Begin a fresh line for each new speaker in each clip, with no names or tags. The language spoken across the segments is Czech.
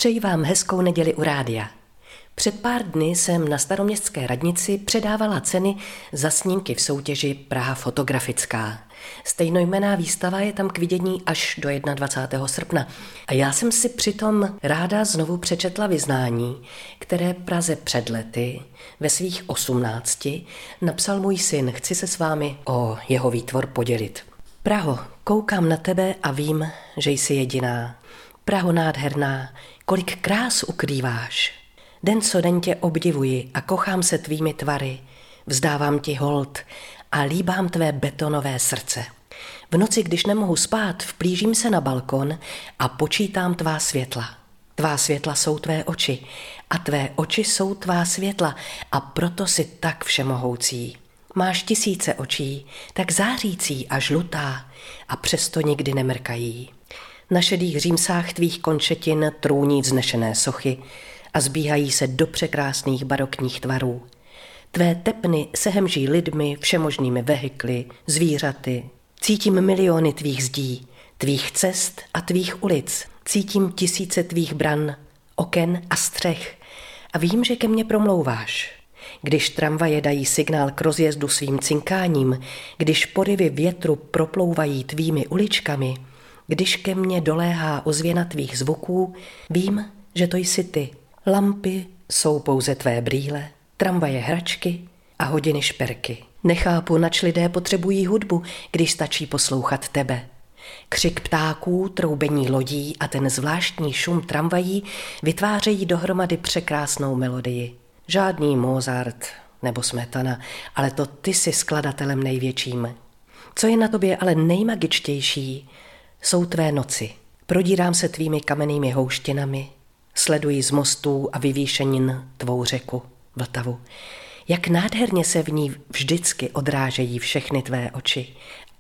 Přeji vám hezkou neděli u rádia. Před pár dny jsem na staroměstské radnici předávala ceny za snímky v soutěži Praha fotografická. Stejnojmenná výstava je tam k vidění až do 21. srpna. A já jsem si přitom ráda znovu přečetla vyznání, které Praze před lety ve svých 18 napsal můj syn. Chci se s vámi o jeho výtvor podělit. Praho, koukám na tebe a vím, že jsi jediná. Praho nádherná, kolik krás ukrýváš. Den co den tě obdivuji a kochám se tvými tvary. Vzdávám ti hold a líbám tvé betonové srdce. V noci, když nemohu spát, vplížím se na balkon a počítám tvá světla. Tvá světla jsou tvé oči a tvé oči jsou tvá světla a proto si tak všemohoucí. Máš tisíce očí, tak zářící a žlutá a přesto nikdy nemrkají. Na šedých římsách tvých končetin trůní vznešené sochy a zbíhají se do překrásných barokních tvarů. Tvé tepny se hemží lidmi, všemožnými vehikly, zvířaty. Cítím miliony tvých zdí, tvých cest a tvých ulic. Cítím tisíce tvých bran, oken a střech. A vím, že ke mně promlouváš. Když tramvaje dají signál k rozjezdu svým cinkáním, když porivy větru proplouvají tvými uličkami, když ke mně doléhá ozvěna tvých zvuků, vím, že to jsi ty. Lampy jsou pouze tvé brýle, tramvaje hračky a hodiny šperky. Nechápu, nač lidé potřebují hudbu, když stačí poslouchat tebe. Křik ptáků, troubení lodí a ten zvláštní šum tramvají vytvářejí dohromady překrásnou melodii. Žádný Mozart nebo Smetana, ale to ty jsi skladatelem největším. Co je na tobě ale nejmagičtější, jsou tvé noci. Prodírám se tvými kamennými houštinami, sleduji z mostů a vyvýšenin tvou řeku, Vltavu. Jak nádherně se v ní vždycky odrážejí všechny tvé oči.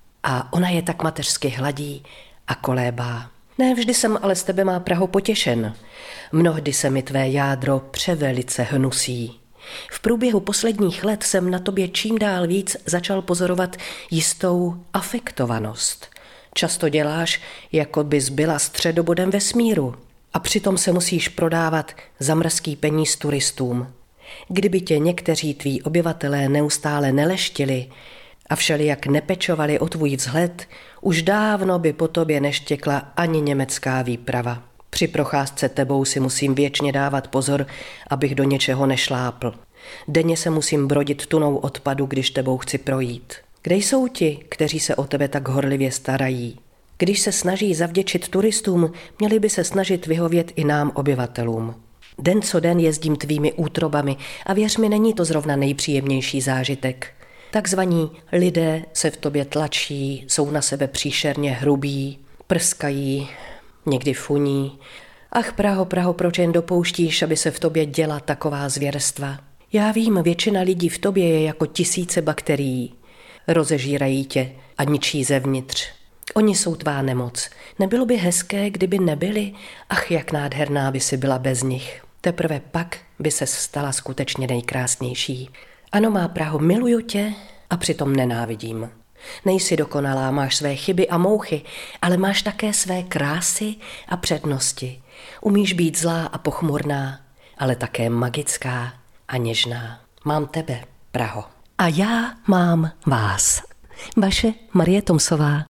A ona je tak mateřsky hladí a kolébá. Ne vždy jsem ale z tebe má Praho potěšen. Mnohdy se mi tvé jádro převelice hnusí. V průběhu posledních let jsem na tobě čím dál víc začal pozorovat jistou afektovanost. Často děláš, jako bys byla středobodem vesmíru a přitom se musíš prodávat za mrzký peníz turistům. Kdyby tě někteří tví obyvatelé neustále neleštili a všelijak nepečovali o tvůj vzhled, už dávno by po tobě neštěkla ani německá výprava. Při procházce tebou si musím věčně dávat pozor, abych do něčeho nešlápl. Denně se musím brodit tunou odpadu, když tebou chci projít. Kde jsou ti, kteří se o tebe tak horlivě starají? Když se snaží zavděčit turistům, měli by se snažit vyhovět i nám obyvatelům. Den co den jezdím tvými útrobami a věř mi, není to zrovna nejpříjemnější zážitek. Takzvaní lidé se v tobě tlačí, jsou na sebe příšerně hrubí, prskají, někdy funí. Ach Praho, Praho, proč jen dopouštíš, aby se v tobě děla taková zvěrstva? Já vím, většina lidí v tobě je jako tisíce bakterií. Rozežírají tě a ničí zevnitř. Oni jsou tvá nemoc. Nebylo by hezké, kdyby nebyli? Ach, jak nádherná by si byla bez nich. Teprve pak by se stala skutečně nejkrásnější. Ano, má Praho, miluju tě a přitom nenávidím. Nejsi dokonalá, máš své chyby a mouchy, ale máš také své krásy a přednosti. Umíš být zlá a pochmurná, ale také magická a něžná. Mám tebe, Praho. A já mám vás. Vaše Marie Tomsová.